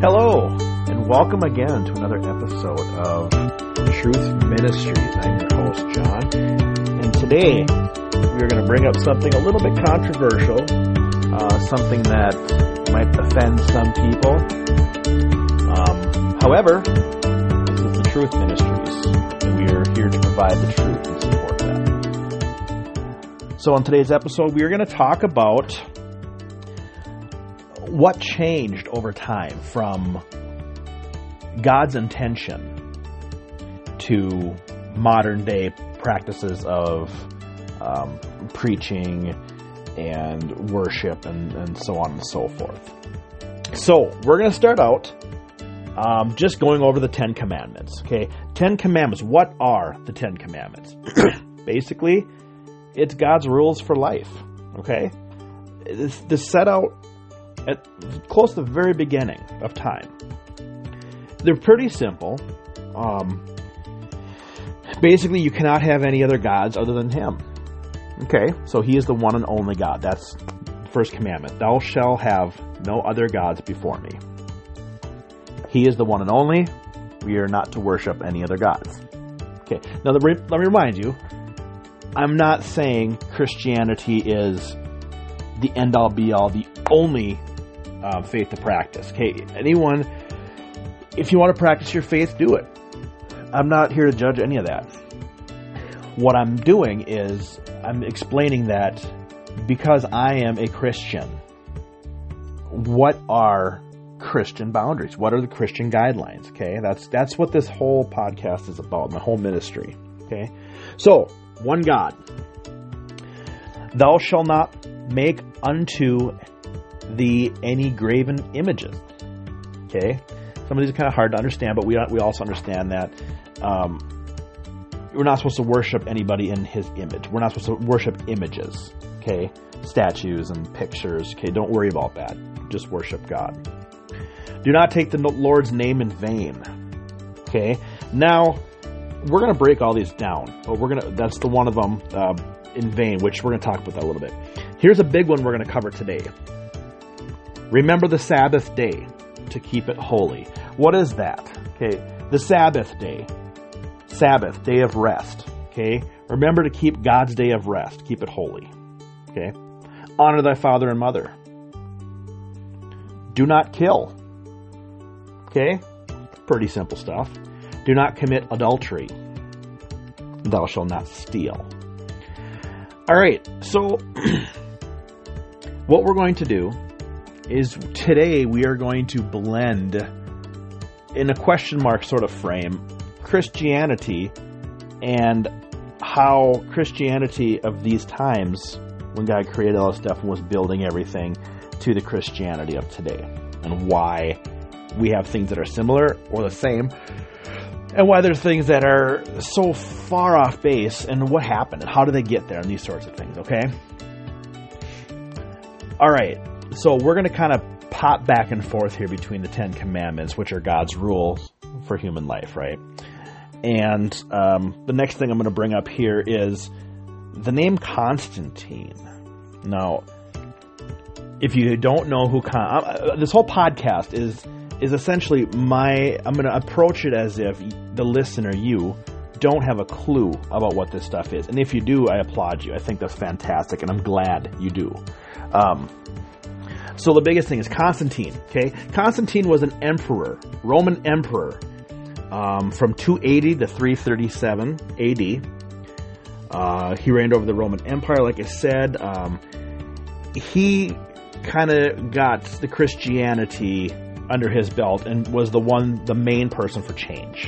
Hello, and welcome again to another episode of Truth Ministries. I'm your host, John, and today we are going to bring up something a little bit controversial, something that might offend some people. However, this is the Truth Ministries, and we are here to provide the truth and support that. So in today's episode, we are going to talk about what changed over time from God's intention to modern day practices of preaching and worship and so on and so forth. So we're going to start out just going over the Ten Commandments. Okay, Ten Commandments. What are the Ten Commandments? Basically, it's God's rules for life. Okay, it's set out at close to the very beginning of time. They're pretty simple. Basically, you cannot have any other gods other than Him. Okay, so He is the one and only God. That's the first commandment. Thou shalt have no other gods before me. He is the one and only. We are not to worship any other gods. Okay, now let me remind you, I'm not saying Christianity is the end-all, be-all, the only faith to practice. Okay, anyone, if you want to practice your faith, do it. I'm not here to judge any of that. What I'm doing is I'm explaining that because I am a Christian, what are Christian boundaries? What are the Christian guidelines? Okay, that's what this whole podcast is about, my whole ministry. Okay, so one God. Thou shalt not make unto thee any graven images. Okay, some of these are kind of hard to understand, but we also understand that we're not supposed to worship anybody in His image. We're not supposed to worship images. Okay, statues and pictures. Okay, don't worry about that. Just worship God. Do not take the Lord's name in vain. Okay, now we're going to break all these down, but that's the one of them in vain, which we're going to talk about that a little bit. Here's a big one we're going to cover today. Remember the Sabbath day to keep it holy. What is that? Okay, the Sabbath day. Sabbath, day of rest. Okay, remember to keep God's day of rest. Keep it holy. Okay, honor thy father and mother. Do not kill. Okay, pretty simple stuff. Do not commit adultery. Thou shalt not steal. All right, so what we're going to do is today we are going to blend in a question mark sort of frame Christianity and how Christianity of these times, when God created all this stuff and was building everything, to the Christianity of today, and why we have things that are similar or the same, and why there's things that are so far off base, and what happened, and how do they get there, and these sorts of things, okay? All right, so we're going to kind of pop back and forth here between the Ten Commandments, which are God's rules for human life, right? And the next thing I'm going to bring up here is the name Constantine. Now, if you don't know who this whole podcast is essentially I'm going to approach it as if the listener, you, don't have a clue about what this stuff is. And if you do, I applaud you. I think that's fantastic, and I'm glad you do. So the biggest thing is Constantine. Okay, Constantine was an emperor, Roman emperor, from 280 to 337 AD. He reigned over the Roman Empire, like I said. He kind of got the Christianity under his belt and was the main person for change.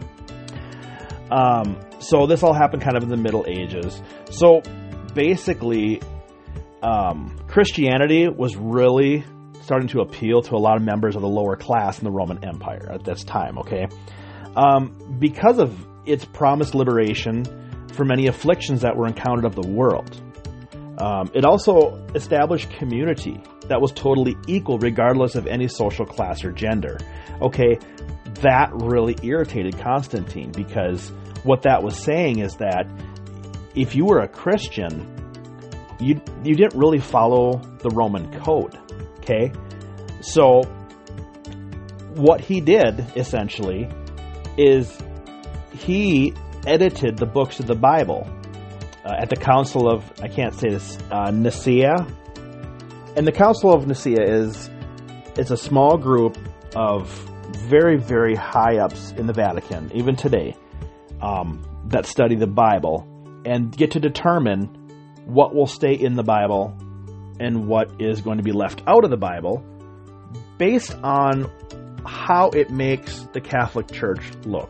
So this all happened kind of in the Middle Ages. So basically, Christianity was really starting to appeal to a lot of members of the lower class in the Roman Empire at this time, okay? Because of its promised liberation from many afflictions that were encountered of the world. It also established community that was totally equal regardless of any social class or gender. Okay, that really irritated Constantine, because what that was saying is that if you were a Christian, you didn't really follow the Roman code. Okay, so what he did, essentially, is he edited the books of the Bible at the Council of, I can't say this, Nicaea. And the Council of Nicaea is a small group of very, very high-ups in the Vatican, even today, that study the Bible and get to determine what will stay in the Bible and what is going to be left out of the Bible based on how it makes the Catholic Church look.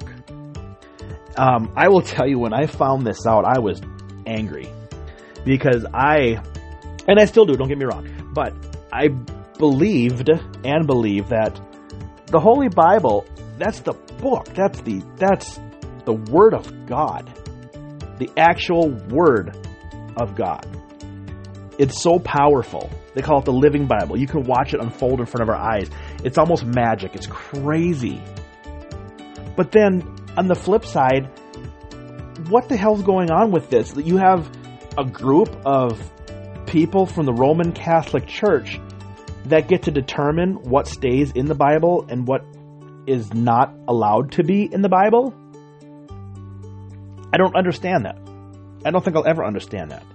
I will tell you, when I found this out, I was angry because and I still do, don't get me wrong, but I believed and believe that the Holy Bible, that's the book, that's the Word of God, the actual Word of God. It's so powerful. They call it the Living Bible. You can watch it unfold in front of our eyes. It's almost magic. It's crazy. But then, on the flip side, what the hell's going on with this? You have a group of people from the Roman Catholic Church that get to determine what stays in the Bible and what is not allowed to be in the Bible? I don't understand that. I don't think I'll ever understand that.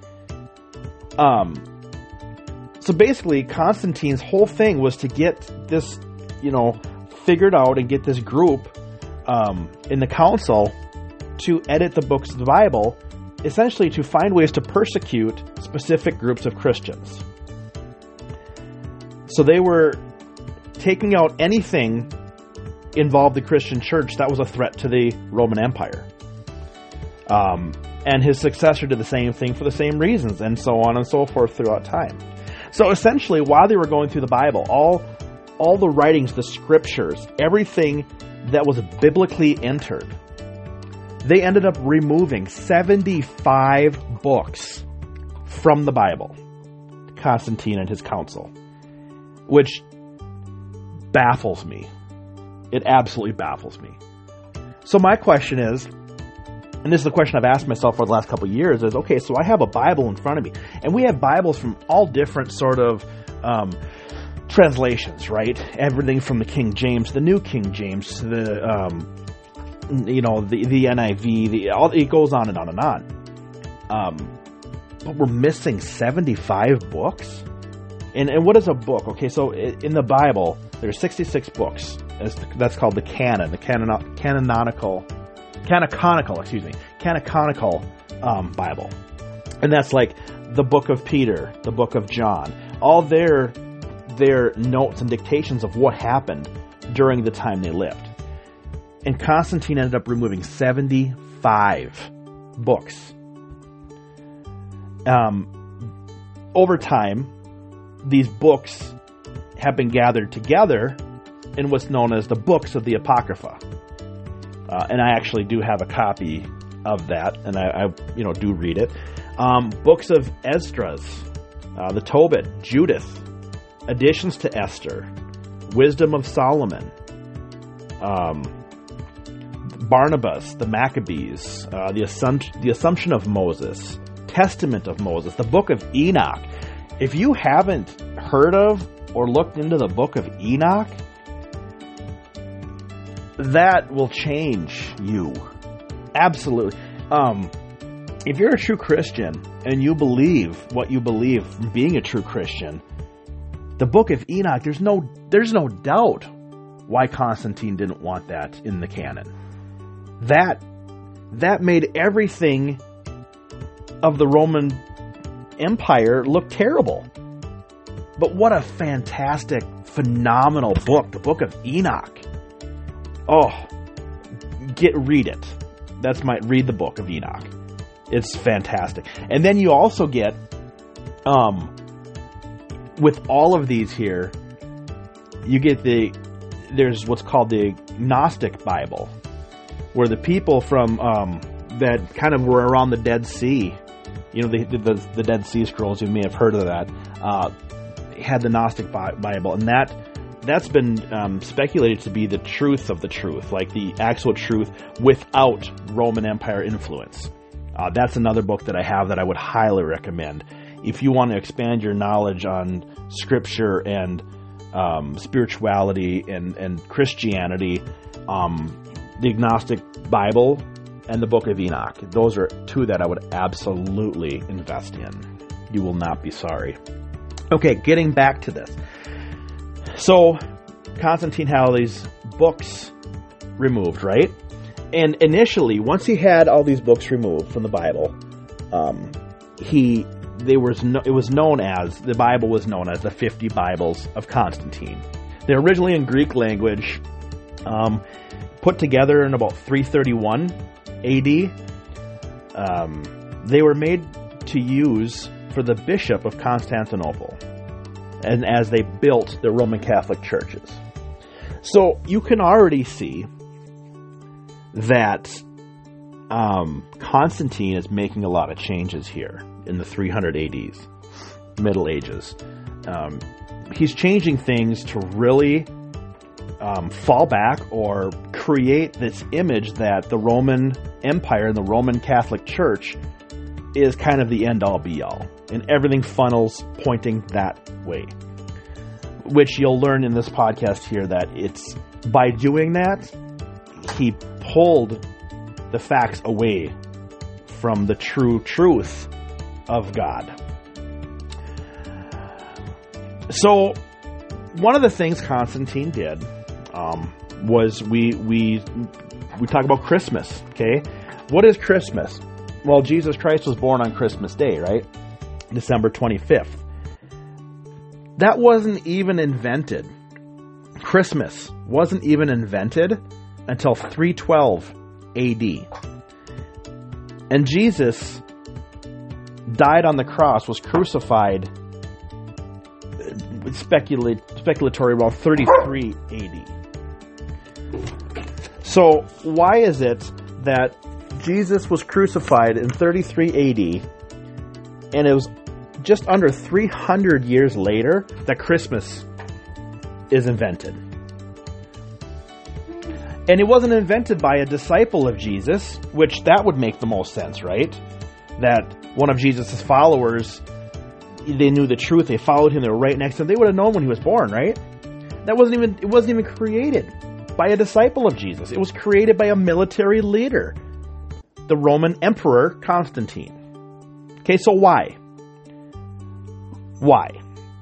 So basically, Constantine's whole thing was to get this, figured out and get this group in the council to edit the books of the Bible, essentially to find ways to persecute specific groups of Christians. So they were taking out anything involved the Christian church that was a threat to the Roman Empire. And his successor did the same thing for the same reasons, and so on and so forth throughout time. So essentially, while they were going through the Bible, all the writings, the scriptures, everything that was biblically entered, they ended up removing 75 books from the Bible, Constantine and his council, which baffles me. It absolutely baffles me. So my question is, and this is the question I've asked myself for the last couple of years, is, okay, so I have a Bible in front of me, and we have Bibles from all different sort of translations, right? Everything from the King James, the New King James, to the NIV, it goes on and on and on. But we're missing 75 books? And what is a book? Okay, so in the Bible, there's 66 books. That's called the canon, the canonical Bible. And that's like the book of Peter, the book of John, all their notes and dictations of what happened during the time they lived. And Constantine ended up removing 75 books. Over time, these books have been gathered together in what's known as the books of the Apocrypha. And I actually do have a copy of that, and I do read it. Books of Esdras, the Tobit, Judith, additions to Esther, Wisdom of Solomon, Barnabas, the Maccabees, the Assumption of Moses, Testament of Moses, the Book of Enoch. If you haven't heard of or looked into the Book of Enoch, that will change you. Absolutely. If you're a true Christian and you believe what you believe from being a true Christian, the Book of Enoch, there's no doubt why Constantine didn't want that in the canon. That made everything of the Roman Empire look terrible. But what a fantastic, phenomenal book, the Book of Enoch. Oh, read it. Read the Book of Enoch. It's fantastic. And then you also get, with all of these here, you get there's what's called the Gnostic Bible, where the people from, that kind of were around the Dead Sea, the Dead Sea Scrolls, you may have heard of that, had the Gnostic Bible, and that's been speculated to be the truth of the truth, like the actual truth without Roman Empire influence. That's another book that I have that I would highly recommend if you want to expand your knowledge on Scripture and spirituality and Christianity, the agnostic Bible and the Book of Enoch. Those are two that I would absolutely invest in. You will not be sorry. Okay, getting back to this. So Constantine had all these books removed, right? And initially, once he had all these books removed from the Bible, the Bible was known as the 50 Bibles of Constantine. They're originally in Greek language, put together in about 331 AD. They were made to use for the Bishop of Constantinople, and as they built the Roman Catholic churches. So you can already see that Constantine is making a lot of changes here in the 300 ADs, Middle Ages. He's changing things to really fall back or create this image that the Roman Empire and the Roman Catholic Church is kind of the end-all be-all, and everything funnels pointing that way. Which you'll learn in this podcast here that it's by doing that, he pulled the facts away from the true truth of God. So, one of the things Constantine did was we talk about Christmas. Okay, what is Christmas? Well, Jesus Christ was born on Christmas Day, right? December 25th. That wasn't even invented. Christmas wasn't even invented until 312 AD. And Jesus died on the cross, was crucified, speculatory, around 33 AD. So why is it that Jesus was crucified in 33 AD, and it was just under 300 years later that Christmas is invented? And it wasn't invented by a disciple of Jesus, which that would make the most sense, right? That one of Jesus' followers, they knew the truth, they followed him, they were right next to him, they would have known when he was born, right? It wasn't even created by a disciple of Jesus. It was created by a military leader, the Roman Emperor Constantine. Okay, so why? Why?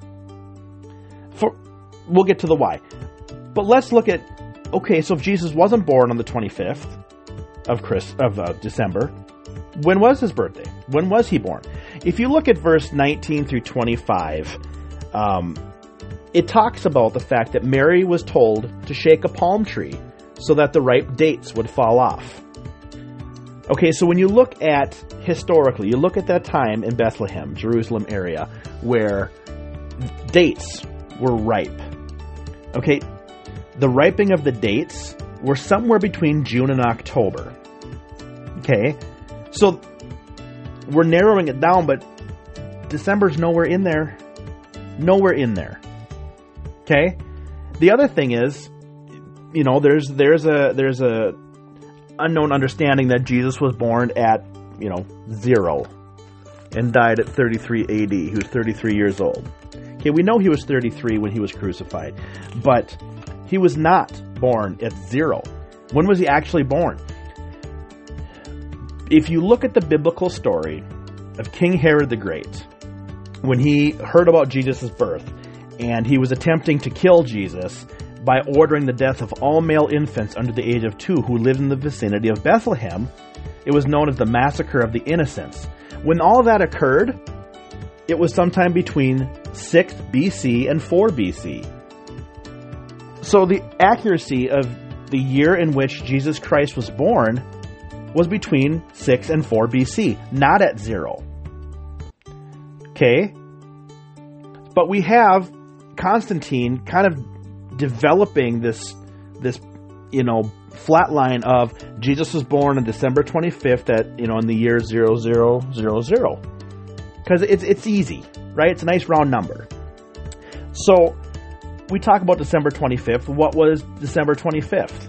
We'll get to the why. But let's look at, okay, so if Jesus wasn't born on the 25th of December, when was his birthday? When was he born? If you look at verse 19 through 25, it talks about the fact that Mary was told to shake a palm tree so that the ripe dates would fall off. Okay, so when you look at, historically, you look at that time in Bethlehem, Jerusalem area, where dates were ripe. Okay, the ripening of the dates were somewhere between June and October. Okay, so we're narrowing it down, but December's nowhere in there. Nowhere in there. Okay, the other thing is, you know, there's a unknown understanding that Jesus was born at, 0 and died at 33 AD. He was 33 years old. Okay, we know he was 33 when he was crucified, but he was not born at 0. When was he actually born? If you look at the biblical story of King Herod the Great, when he heard about Jesus' birth, and he was attempting to kill Jesus by ordering the death of all male infants under the age of 2 who lived in the vicinity of Bethlehem, it was known as the Massacre of the Innocents. When all that occurred, it was sometime between 6 BC and 4 BC. So the accuracy of the year in which Jesus Christ was born was between 6 and 4 BC, not at 0. Okay? But we have Constantine kind of developing this flat line of Jesus was born on December 25th at, in the year 0000. Because it's easy, right? It's a nice round number. So we talk about December 25th. What was December 25th?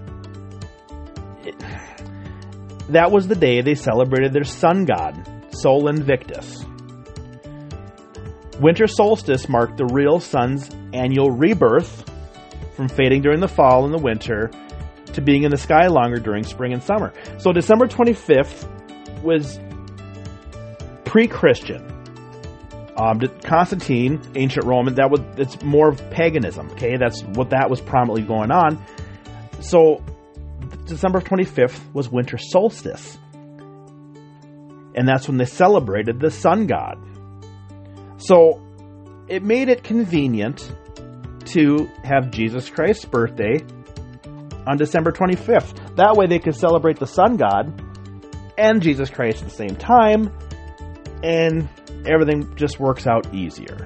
That was the day they celebrated their sun god, Sol Invictus. Winter solstice marked the real sun's annual rebirth from fading during the fall and the winter to being in the sky longer during spring and summer. So December 25th was pre-Christian. Constantine, ancient Roman, it's more of paganism. Okay, that's what that was prominently going on. So December 25th was winter solstice, and that's when they celebrated the sun god. So it made it convenient to have Jesus Christ's birthday on December 25th. That way they could celebrate the sun god and Jesus Christ at the same time, and everything just works out easier.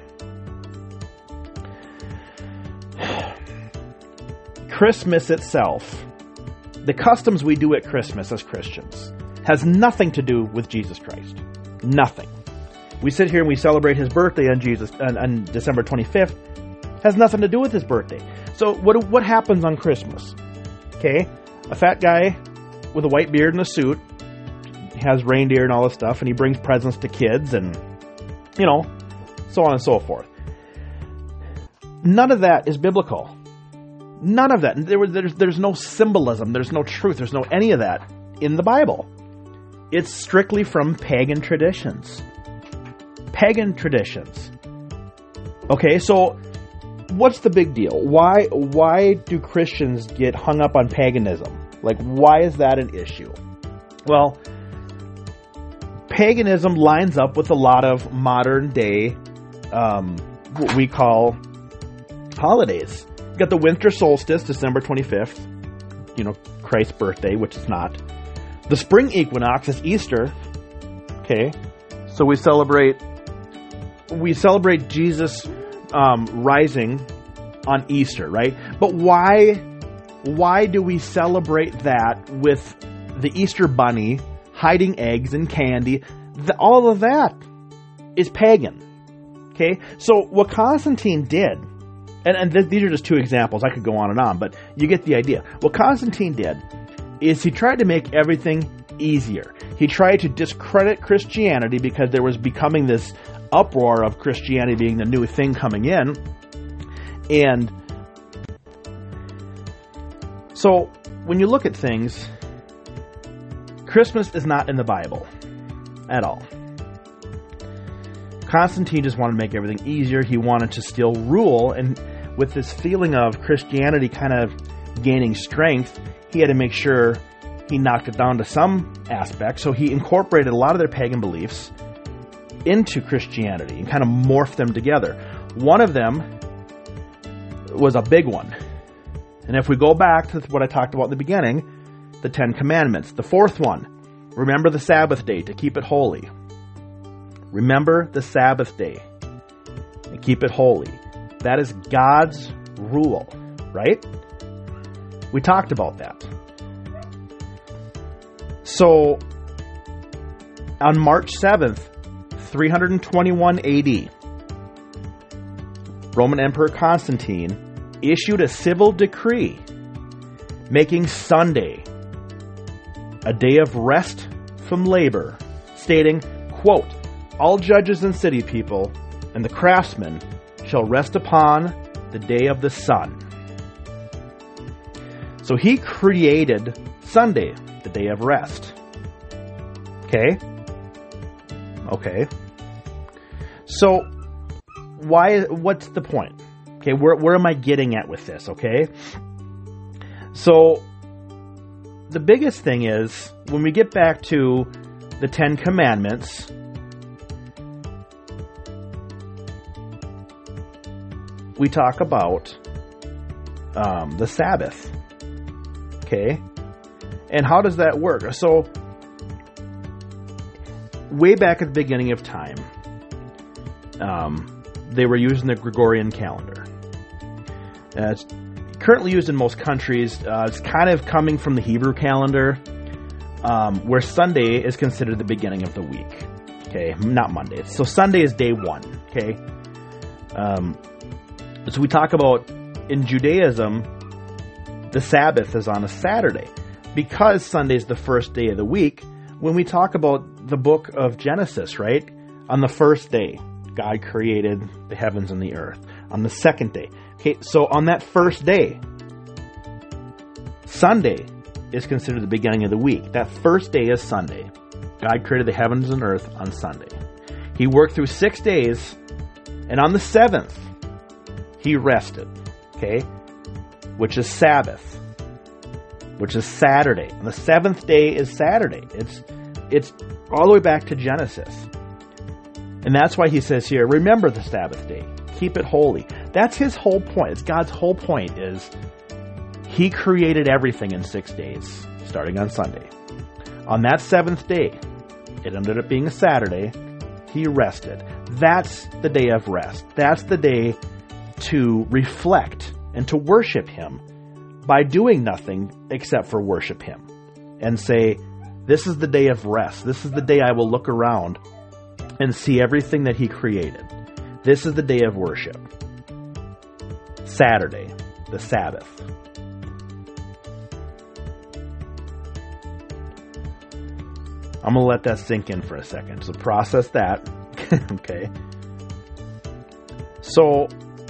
Christmas itself, the customs we do at Christmas as Christians, has nothing to do with Jesus Christ. Nothing. We sit here and we celebrate his birthday on December 25th. Has nothing to do with his birthday. So what happens on Christmas? Okay, a fat guy with a white beard and a suit, has reindeer and all this stuff, and he brings presents to kids and, so on and so forth. None of that is biblical. None of that. There's no symbolism. There's no truth. There's no any of that in the Bible. It's strictly from pagan traditions. Pagan traditions. Okay, so what's the big deal? Why do Christians get hung up on paganism? Like, why is that an issue? Well, paganism lines up with a lot of modern day, what we call holidays. You got the winter solstice, December 25th, Christ's birthday, which is not. The spring equinox is Easter. Okay, so we celebrate Jesus rising on Easter, right? But why do we celebrate that with the Easter bunny hiding eggs and candy? All of that is pagan. Okay, so what Constantine did, and these are just two examples, I could go on and on, but you get the idea. What Constantine did is he tried to make everything easier. He tried to discredit Christianity because there was becoming this uproar of Christianity being the new thing coming in. And so when you look at things, Christmas is not in the Bible at all. Constantine just wanted to make everything easier. He wanted to still rule, and with this feeling of Christianity kind of gaining strength, he had to make sure he knocked it down to some aspect. So he incorporated a lot of their pagan beliefs into Christianity and kind of morphed them together. One of them was a big one. And if we go back to what I talked about in the beginning, the 10 Commandments. The fourth one, remember the Sabbath day to keep it holy. Remember the Sabbath day and keep it holy. That is God's rule, right? We talked about that. So, on March 7th, 321 AD, Roman Emperor Constantine issued a civil decree making Sunday a day of rest from labor, stating, quote, all judges and city people and the craftsmen shall rest upon the day of the sun. So he created Sunday, the day of rest. Okay? So, what's the point? Okay, where am I getting at with this, okay? So, the biggest thing is, when we get back to the 10 Commandments, we talk about the Sabbath. Okay? And how does that work? So, way back at the beginning of time, they were using the Gregorian calendar. It's currently used in most countries. It's kind of coming from the Hebrew calendar, where Sunday is considered the beginning of the week. Okay, not Monday. So Sunday is day one. Okay, so we talk about in Judaism, the Sabbath is on a Saturday because Sunday is the first day of the week. When we talk about the book of Genesis, right, on the first day, God created the heavens and the earth. On the second day. Okay, so on that first day, Sunday is considered the beginning of the week. That first day is Sunday. God created the heavens and earth on Sunday. He worked through 6 days, and on the seventh, he rested. Okay? Which is Sabbath. Which is Saturday. And the seventh day is Saturday. It's all the way back to Genesis. And that's why he says here, remember the Sabbath day. Keep it holy. That's his whole point. It's God's whole point is he created everything in 6 days, starting on Sunday. On that seventh day, it ended up being a Saturday, he rested. That's the day of rest. That's the day to reflect and to worship him by doing nothing except for worship him. And say, this is the day of rest. This is the day I will look around and see everything that he created. This is the day of worship. Saturday, the Sabbath. I'm going to let that sink in for a second. So process that. Okay. So,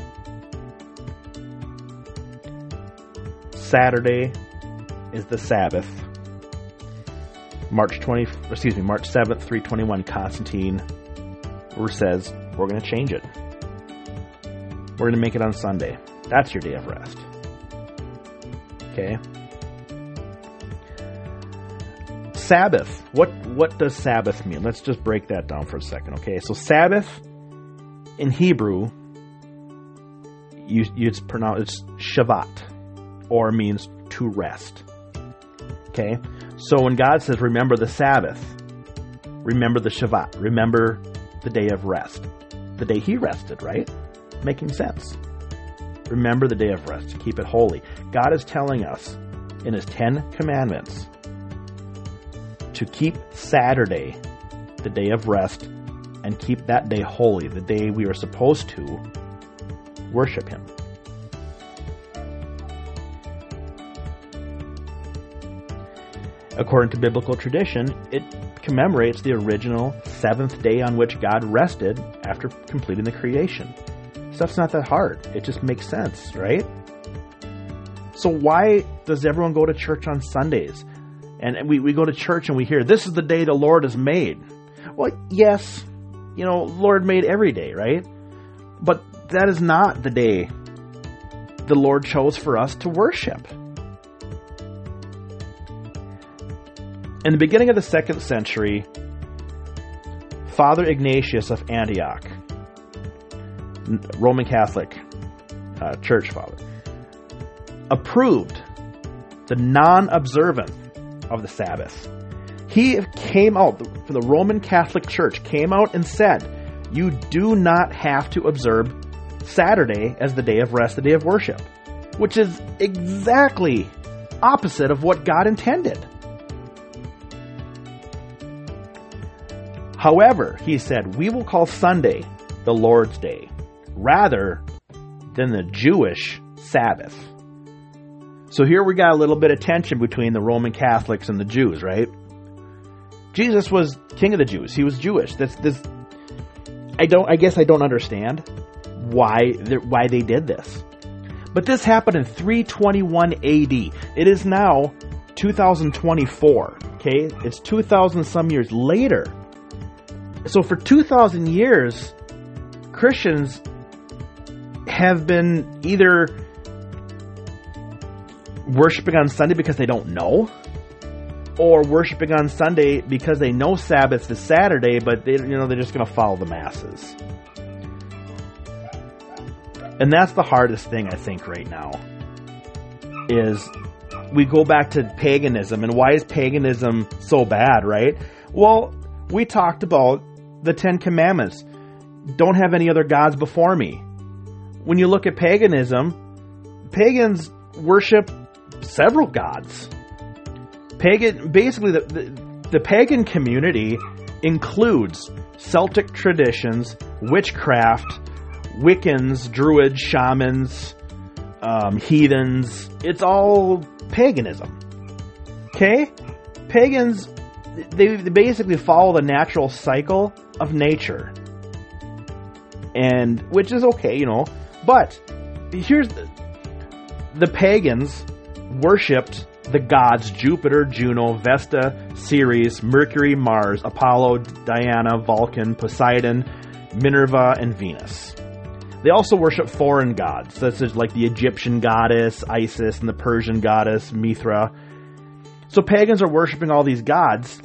Saturday is the Sabbath. March 7th, 321, Constantine says, we're going to change it. We're going to make it on Sunday. That's your day of rest. Okay? Sabbath. What does Sabbath mean? Let's just break that down for a second. Okay, so Sabbath in Hebrew, it's pronounced Shabbat, or means to rest. Okay? So when God says, remember the Sabbath, remember the Shabbat, remember the day of rest. The day he rested, right? Making sense. Remember the day of rest. Keep it holy. God is telling us in his 10 commandments to keep Saturday, the day of rest, and keep that day holy, the day we are supposed to worship him. According to biblical tradition, it commemorates the original seventh day on which God rested after completing the creation. Stuff's not that hard. It just makes sense, right? So why does everyone go to church on Sundays? And we go to church and we hear, this is the day the Lord has made. Well, yes, Lord made every day, right? But that is not the day the Lord chose for us to worship. In the beginning of the 2nd century, Father Ignatius of Antioch, Roman Catholic church father, approved the non-observance of the Sabbath. He came out, the Roman Catholic Church came out and said, you do not have to observe Saturday as the day of rest, the day of worship, which is exactly opposite of what God intended. However, he said, we will call Sunday the Lord's Day rather than the Jewish Sabbath. So here we got a little bit of tension between the Roman Catholics and the Jews, right? Jesus was king of the Jews. He was Jewish. I guess I don't understand why they did this. But this happened in 321 AD. It is now 2024. Okay? It's 2,000 some years later. So for 2,000 years, Christians have been either worshiping on Sunday because they don't know, or worshiping on Sunday because they know Sabbath is Saturday, but they're just going to follow the masses. And that's the hardest thing, I think, right now, is we go back to paganism. And why is paganism so bad, right? Well, we talked about the 10 Commandments. Don't have any other gods before me. When you look at paganism, pagans worship several gods. Basically, the pagan community includes Celtic traditions, witchcraft, Wiccans, Druids, shamans, heathens. It's all paganism. Okay? Pagans, they basically follow the natural cycle of nature. and which is okay, but here's the pagans worshipped the gods Jupiter, Juno, Vesta, Ceres, Mercury, Mars, Apollo, Diana, Vulcan, Poseidon, Minerva, and Venus. They also worship foreign gods, such as like the Egyptian goddess Isis and the Persian goddess Mithra. So pagans are worshiping all these gods,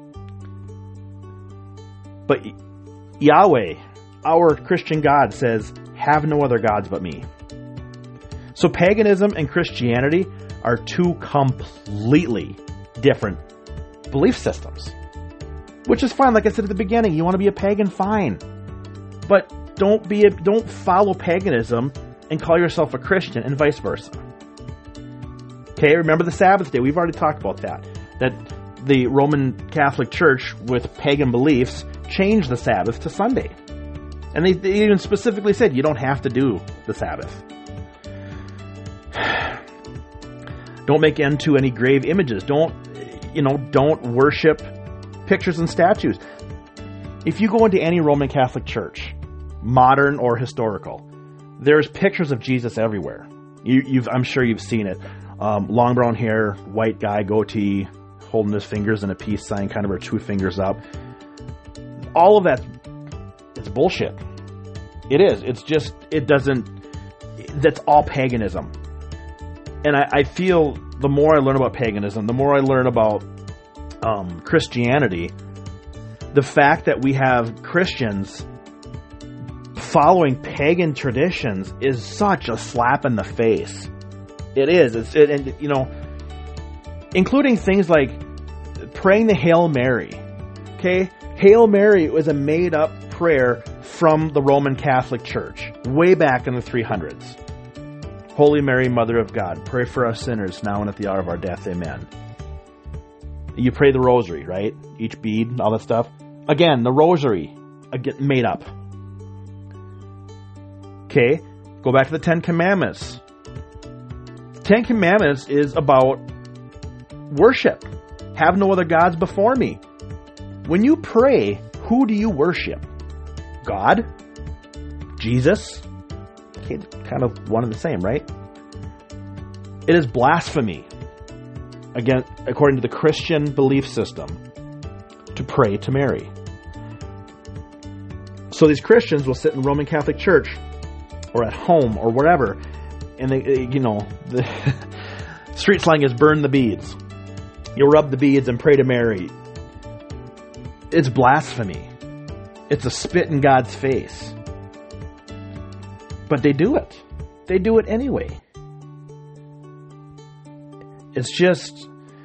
but Yahweh, our Christian God, says, have no other gods but me. So paganism and Christianity are two completely different belief systems, which is fine. Like I said at the beginning, you want to be a pagan, fine, but don't follow paganism and call yourself a Christian, and vice versa. Okay, remember the Sabbath day. We've already talked about that the Roman Catholic Church with pagan beliefs changed the Sabbath to Sunday, and they even specifically said you don't have to do the Sabbath. Don't make unto any grave images. Don't worship pictures and statues. If you go into any Roman Catholic church, modern or historical, there's pictures of Jesus everywhere. I'm sure you've seen it. Long brown hair, white guy, goatee, holding his fingers in a peace sign, kind of, or two fingers up. All of that, it's bullshit. It is. That's all paganism. And I feel the more I learn about paganism, the more I learn about Christianity, the fact that we have Christians following pagan traditions is such a slap in the face. It is. Including things like praying the Hail Mary. Okay? Hail Mary was a made-up prayer from the Roman Catholic Church way back in the 300s. Holy Mary, Mother of God, pray for us sinners now and at the hour of our death. Amen. You pray the rosary, right? Each bead, all that stuff. Again, the rosary, made up. Okay, go back to the Ten Commandments. Ten Commandments is about worship. Have no other gods before me. When you pray, who do you worship? God? Jesus? Okay, kind of one and the same, right? It is blasphemy, again, according to the Christian belief system, to pray to Mary. So these Christians will sit in Roman Catholic Church or at home or wherever, and the street slang is burn the beads. You'll rub the beads and pray to Mary. It's blasphemy. It's a spit in God's face. But they do it. They do it anyway. It's just...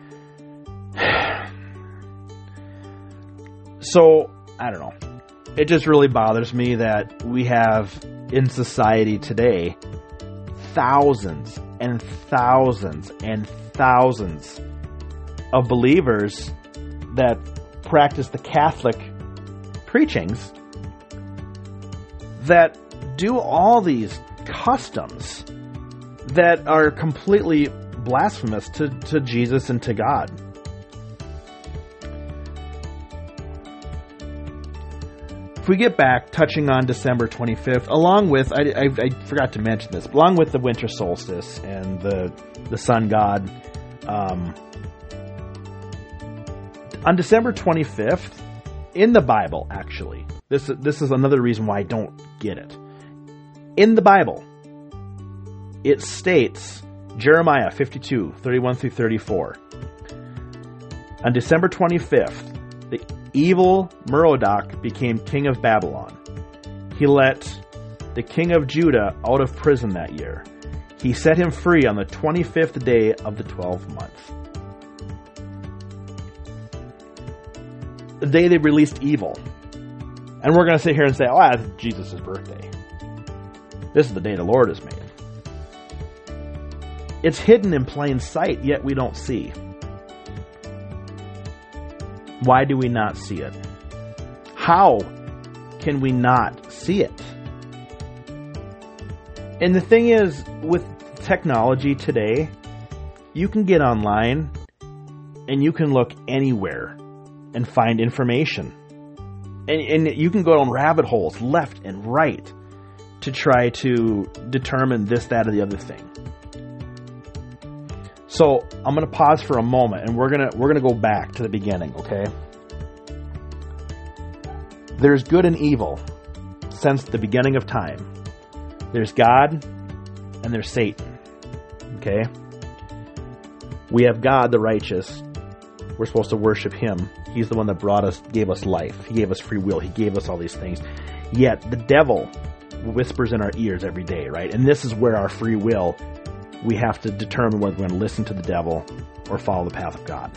So, I don't know. It just really bothers me that we have in society today thousands and thousands and thousands of believers that practice the Catholic preachings that do all these customs that are completely blasphemous to Jesus and to God. If we get back, touching on December 25th, along with, I forgot to mention this, along with the winter solstice and the sun god, on December 25th, in the Bible, actually, this is another reason why I don't get it. In the Bible, it states, Jeremiah 52, 31 through 34, on December 25th, the evil Merodach became king of Babylon. He let the king of Judah out of prison that year. He set him free on the 25th day of the 12th month. The day they released evil. And we're going to sit here and say, oh, that's Jesus' birthday. This is the day the Lord has made. It's hidden in plain sight, yet we don't see. Why do we not see it? How can we not see it? And the thing is, with technology today, you can get online and you can look anywhere and find information. And you can go down rabbit holes left and right to try to determine this, that, or the other thing. So I'm going to pause for a moment, and we're gonna go back to the beginning, okay? There's good and evil since the beginning of time. There's God and there's Satan, okay? We have God, the righteous. We're supposed to worship Him. He's the one that gave us life. He gave us free will. He gave us all these things. Yet the devil whispers in our ears every day, right? And this is where our free will, we have to determine whether we're going to listen to the devil or follow the path of God.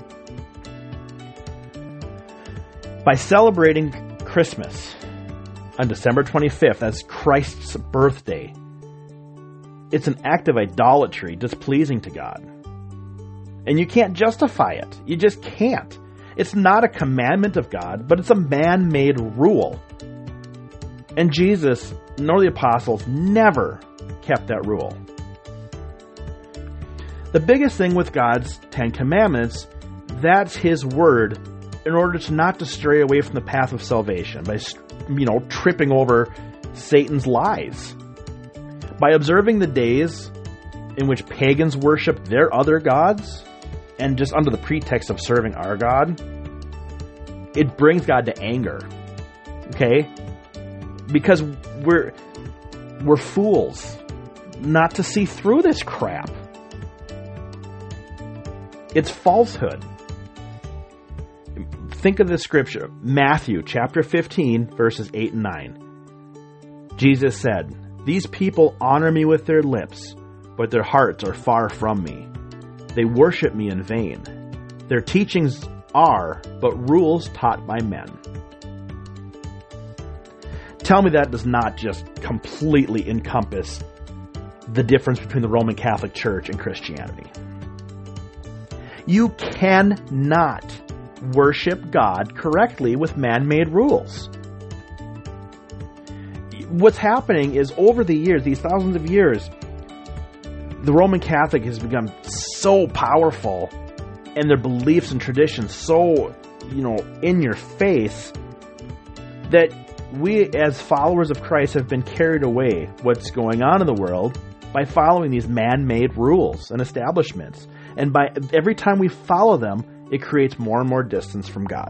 By celebrating Christmas on December 25th as Christ's birthday, it's an act of idolatry displeasing to God. And you can't justify it. You just can't. It's not a commandment of God, but it's a man-made rule. And Jesus, nor the apostles, never kept that rule. The biggest thing with God's 10 Commandments, that's His word in order to not to stray away from the path of salvation by, tripping over Satan's lies. By observing the days in which pagans worship their other gods, and just under the pretext of serving our God, it brings God to anger. Okay? Because we're fools not to see through this crap. It's falsehood. Think of this scripture, Matthew chapter 15, verses 8 and 9. Jesus said, "These people honor me with their lips, but their hearts are far from me. They worship me in vain. Their teachings are but rules taught by men." Tell me that does not just completely encompass the difference between the Roman Catholic Church and Christianity. You cannot worship God correctly with man-made rules. What's happening is over the years, these thousands of years, the Roman Catholic has become so powerful and their beliefs and traditions so, in your face that we as followers of Christ have been carried away what's going on in the world by following these man-made rules and establishments. And by every time we follow them, it creates more and more distance from God.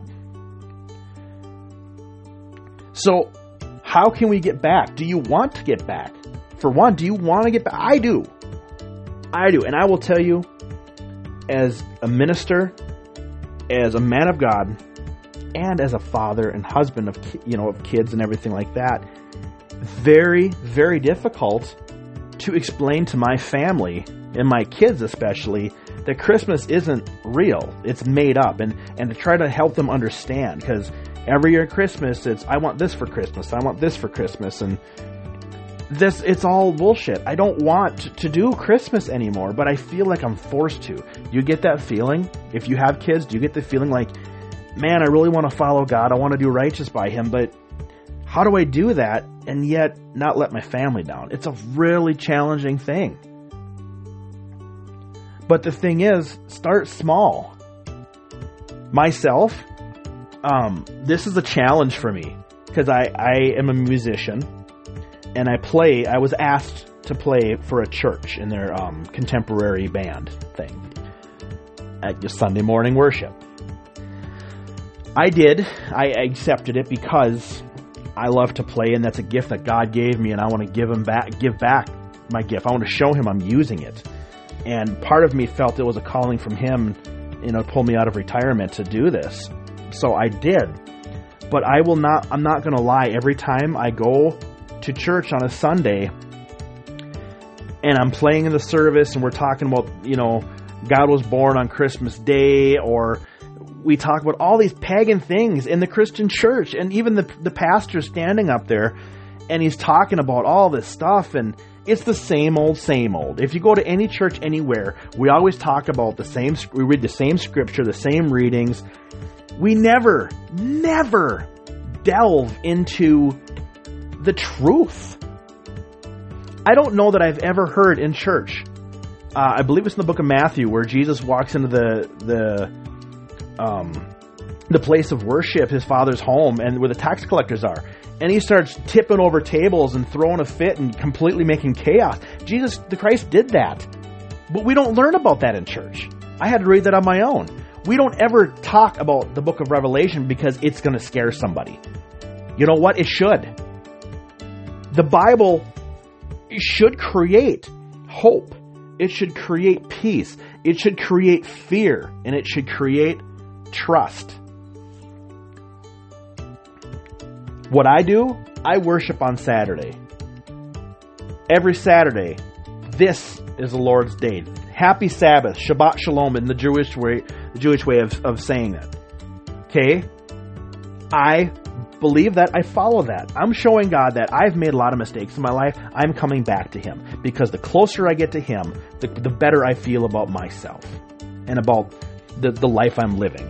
So, how can we get back? Do you want to get back? For one, do you want to get back? I do. And I will tell you, as a minister, as a man of God, and as a father and husband of kids and everything like that, very, very difficult to explain to my family and my kids especially that Christmas isn't real. It's made up, and to try to help them understand, because every year at Christmas it's I want this for Christmas, I want this for Christmas, and it's all bullshit. I don't want to do Christmas anymore, but I feel like I'm forced to. You get that feeling? If you have kids, do you get the feeling like, man, I really want to follow God, I want to do righteous by Him, but how do I do that and yet not let my family down? It's a really challenging thing. But the thing is, start small. Myself, this is a challenge for me because I am a musician and I was asked to play for a church in their contemporary band thing at just Sunday morning worship. I did. I accepted it because I love to play, and that's a gift that God gave me, and I want to give back my gift. I want to show Him I'm using it. And part of me felt it was a calling from Him, to pull me out of retirement to do this. So I did. But I'm not going to lie, every time I go to church on a Sunday and I'm playing in the service and we're talking about, God was born on Christmas Day, or we talk about all these pagan things in the Christian church, and even the pastor standing up there and he's talking about all this stuff, and it's the same old. If you go to any church anywhere, we always talk about we read the same scripture, the same readings. We never delve into the truth. I don't know that I've ever heard in church, I believe it's in the book of Matthew, where Jesus walks into the place of worship, his father's home, and where the tax collectors are. And he starts tipping over tables and throwing a fit and completely making chaos. Jesus the Christ did that. But we don't learn about that in church. I had to read that on my own. We don't ever talk about the book of Revelation because it's going to scare somebody. You know what? It should. The Bible should create hope. It should create peace. It should create fear. And it should create trust. What I do, I worship on Saturday. Every Saturday, this is the Lord's day. Happy Sabbath, Shabbat Shalom in the Jewish way of saying that. Okay? I believe that. I follow that. I'm showing God that I've made a lot of mistakes in my life. I'm coming back to Him. Because the closer I get to Him, the better I feel about myself. And about the life I'm living.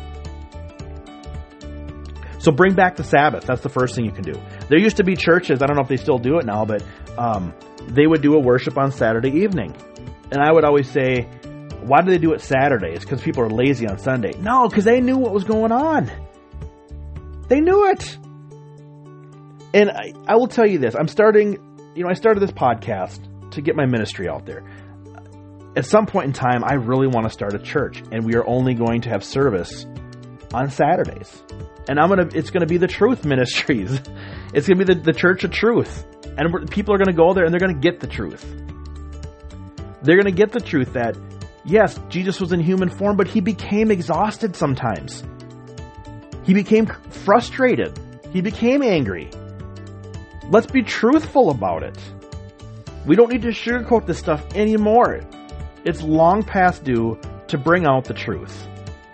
So bring back the Sabbath. That's the first thing you can do. There used to be churches, I don't know if they still do it now, but they would do a worship on Saturday evening. And I would always say, why do they do it Saturday? It's because people are lazy on Sunday. No, because they knew what was going on. They knew it. And I will tell you this. I started this podcast to get my ministry out there. At some point in time, I really want to start a church. And we are only going to have service on Saturdays. And it's going to be the Truth Ministries. It's going to be the Church of Truth. And people are going to go there and they're going to get the truth. They're going to get the truth that, yes, Jesus was in human form, but He became exhausted sometimes. He became frustrated. He became angry. Let's be truthful about it. We don't need to sugarcoat this stuff anymore. It's long past due to bring out the truth.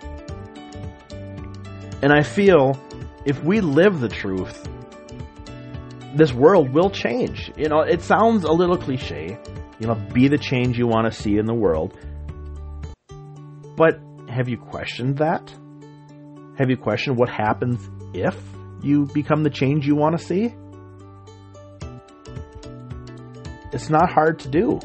And I feel if we live the truth, this world will change. It sounds a little cliche. Be the change you want to see in the world. But have you questioned that? Have you questioned what happens if you become the change you want to see? It's not hard to do.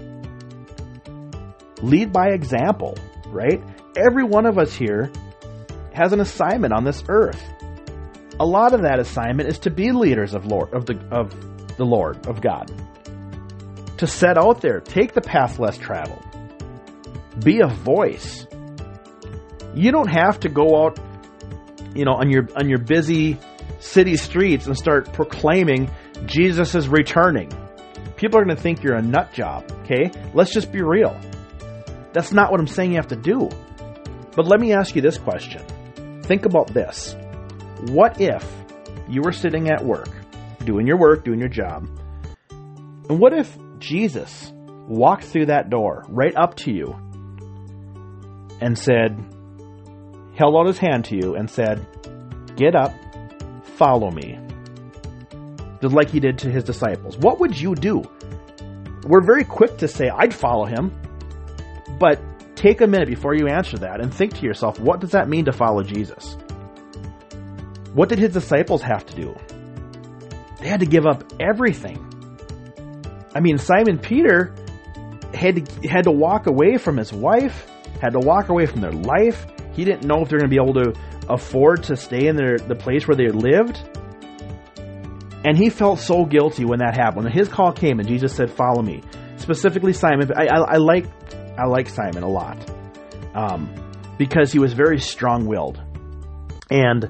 Lead by example, right? Every one of us here has an assignment on this earth. A lot of that assignment is to be leaders of the Lord, of God. To set out there, take the path less traveled. Be a voice. You don't have to go out, on your busy city streets and start proclaiming Jesus is returning. People are going to think you're a nut job, okay? Let's just be real. That's not what I'm saying you have to do. But let me ask you this question. Think about this. What if you were sitting at work, doing your job, and what if Jesus walked through that door right up to you and held out His hand to you and said, get up, follow me. Just like He did to His disciples. What would you do? We're very quick to say, I'd follow Him. But take a minute before you answer that and think to yourself, what does that mean to follow Jesus? What did His disciples have to do? They had to give up everything. I mean, Simon Peter had to walk away from his wife, had to walk away from their life. He didn't know if they're going to be able to afford to stay in the place where they lived. And he felt so guilty when that happened. When his call came and Jesus said, follow me. Specifically Simon. I like Simon a lot. Because he was very strong-willed. And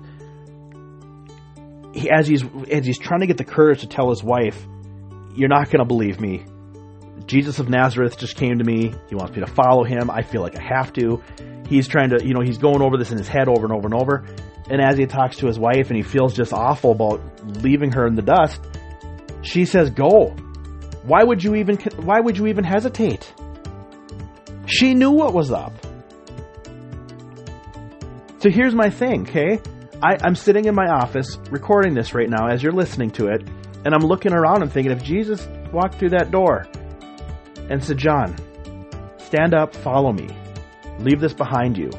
as he's trying to get the courage to tell his wife, you're not going to believe me. Jesus of Nazareth just came to me. He wants me to follow Him. I feel like I have to. He's trying to, he's going over this in his head over and over and over. And as he talks to his wife and he feels just awful about leaving her in the dust, she says, go. Why would you even hesitate? She knew what was up. So here's my thing, okay? I'm sitting in my office recording this right now as you're listening to it, and I'm looking around and thinking, if Jesus walked through that door and said, John, stand up, follow me, leave this behind you,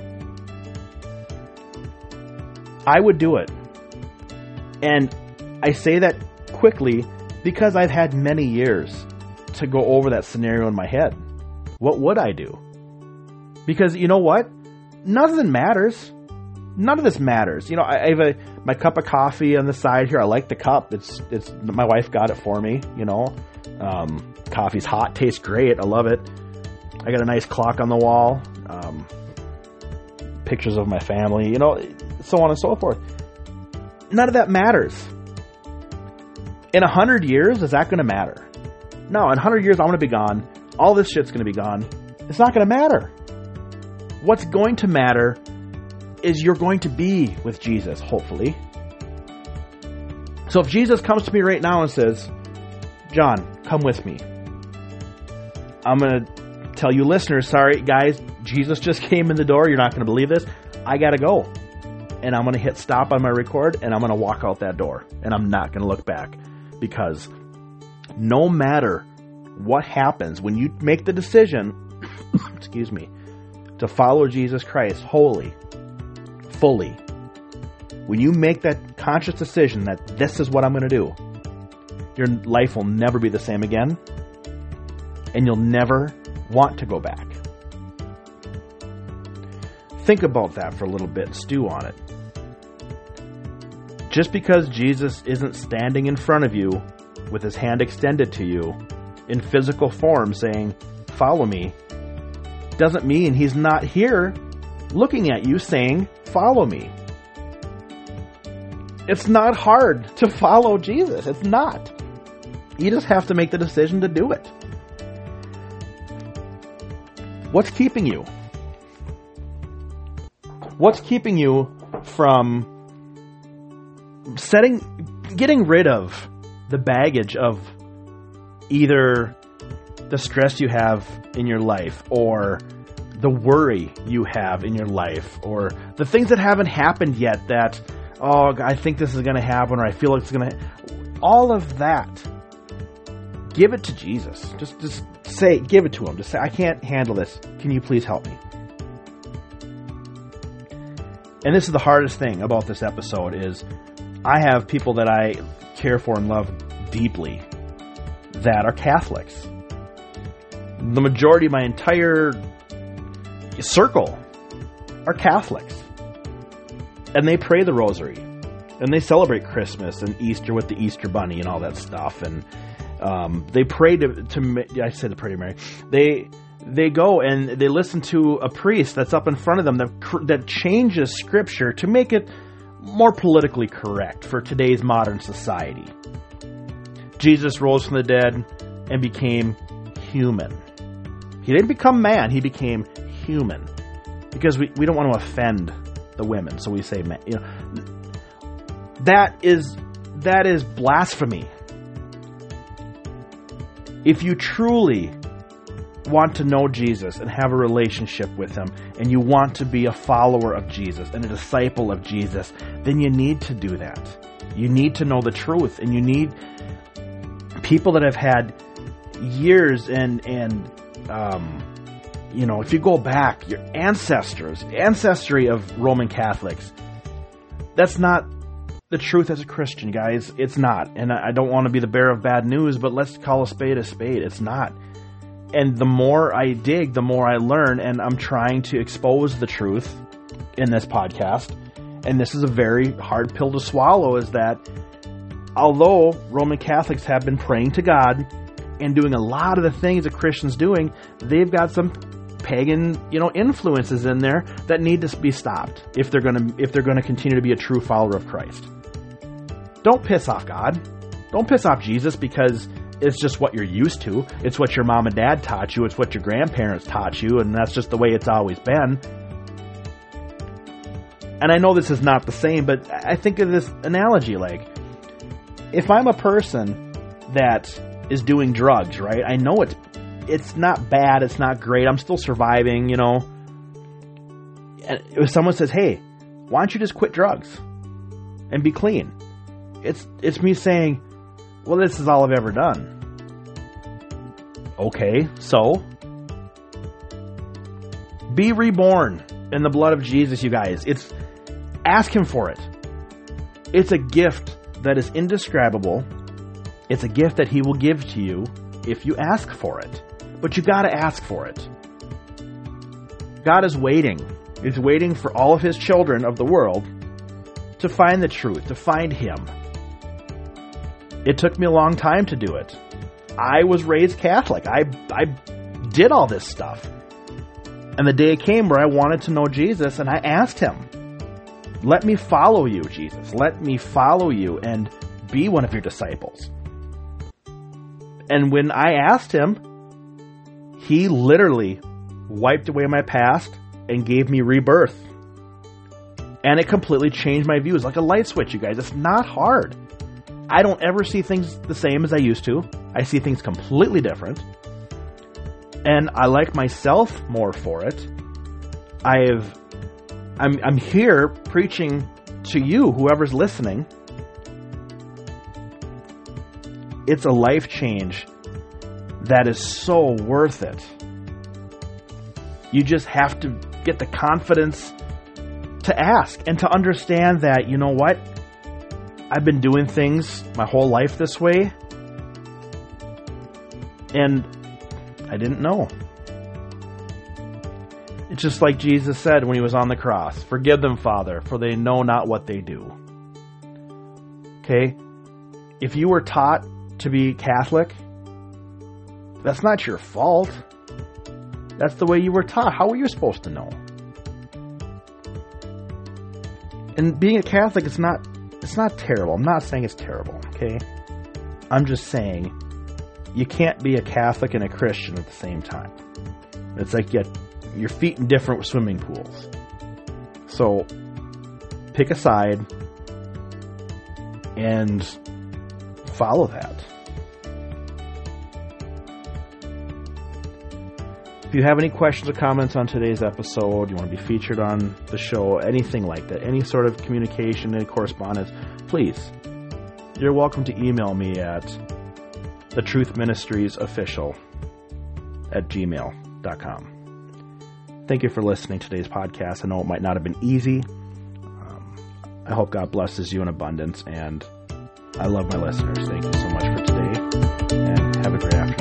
I would do it. And I say that quickly because I've had many years to go over that scenario in my head. What would I do? Because you know what? Nothing matters. None of this matters. I have my cup of coffee on the side here. I like the cup. It's my wife got it for me. Coffee's hot, tastes great. I love it. I got a nice clock on the wall. Pictures of my family. So on and so forth. None of that matters. In 100 years, is that going to matter? No, in 100 years, I'm going to be gone. All this shit's going to be gone. It's not going to matter. What's going to matter is you're going to be with Jesus, hopefully. So if Jesus comes to me right now and says, John, come with me. I'm going to tell you listeners, sorry, guys, Jesus just came in the door. You're not going to believe this. I got to go. And I'm going to hit stop on my record, and I'm going to walk out that door. And I'm not going to look back. Because no matter what happens, when you make the decision, excuse me, to follow Jesus Christ wholly, fully, when you make that conscious decision that this is what I'm going to do, your life will never be the same again, and you'll never want to go back. Think about that for a little bit, stew on it. Just because Jesus isn't standing in front of you with his hand extended to you in physical form saying, follow me, doesn't mean he's not here looking at you saying, follow me. It's not hard to follow Jesus. It's not. You just have to make the decision to do it. What's keeping you? What's keeping you from getting rid of the baggage of either the stress you have in your life or the worry you have in your life or the things that haven't happened yet that, I think this is going to happen or I feel like it's going to, all of that, give it to Jesus. Just say, give it to him. Just say, I can't handle this. Can you please help me? And this is the hardest thing about this episode is I have people that I care for and love deeply that are Catholics. The majority of my entire circle are Catholics. And they pray the rosary. And they celebrate Christmas and Easter with the Easter bunny and all that stuff. And they pray I said to pray to Mary. They go and they listen to a priest that's up in front of them that changes Scripture to make it more politically correct for today's modern society. Jesus rose from the dead and became human. He didn't become man, he became human. Because we don't want to offend the women, so we say man. That is blasphemy. If you truly want to know Jesus and have a relationship with him, and you want to be a follower of Jesus and a disciple of Jesus, then you need to do that. You need to know the truth, and you need people that have had years and if you go back, your ancestry of Roman Catholics, that's not the truth as a Christian, guys. It's not. And I don't want to be the bearer of bad news, but let's call a spade a spade. It's not. And the more I dig, the more I learn, and I'm trying to expose the truth in this podcast. And this is a very hard pill to swallow, is that although Roman Catholics have been praying to God and doing a lot of the things that Christians doing, they've got some pagan, influences in there that need to be stopped if they're going to continue to be a true follower of Christ. Don't piss off God. Don't piss off Jesus because it's just what you're used to. It's what your mom and dad taught you. It's what your grandparents taught you, and that's just the way it's always been. And I know this is not the same, but I think of this analogy, like, if I'm a person that is doing drugs, right? I know it's not bad, it's not great, I'm still surviving, And if someone says, hey, why don't you just quit drugs and be clean? It's me saying, well, this is all I've ever done. Okay, so be reborn in the blood of Jesus, you guys. Ask him for it. It's a gift that is indescribable. It's a gift that he will give to you if you ask for it. But you got to ask for it. God is waiting. He's waiting for all of his children of the world to find the truth, to find him. It took me a long time to do it. I was raised Catholic. I did all this stuff. And the day came where I wanted to know Jesus, and I asked him, let me follow you, Jesus. Let me follow you and be one of your disciples. And when I asked him, he literally wiped away my past and gave me rebirth. And it completely changed my views, like a light switch, you guys. It's not hard. I don't ever see things the same as I used to. I see things completely different. And I like myself more for it. I'm here preaching to you, whoever's listening. It's a life change that is so worth it. You just have to get the confidence to ask and to understand that, you know what? I've been doing things my whole life this way, and I didn't know. It's just like Jesus said when he was on the cross, forgive them, Father, for they know not what they do. Okay? If you were taught to be Catholic, that's not your fault. That's the way you were taught. How were you supposed to know? And being a Catholic, it's not terrible. I'm not saying it's terrible, okay? I'm just saying you can't be a Catholic and a Christian at the same time. It's like you got your feet in different swimming pools. So pick a side and follow that. If you have any questions or comments on today's episode, you want to be featured on the show, anything like that, any sort of communication and correspondence, please, you're welcome to email me at thetruthministriesofficial@gmail.com. Thank you for listening to today's podcast. I know it might not have been easy. I hope God blesses you in abundance, and I love my listeners. Thank you so much for today, and have a great afternoon.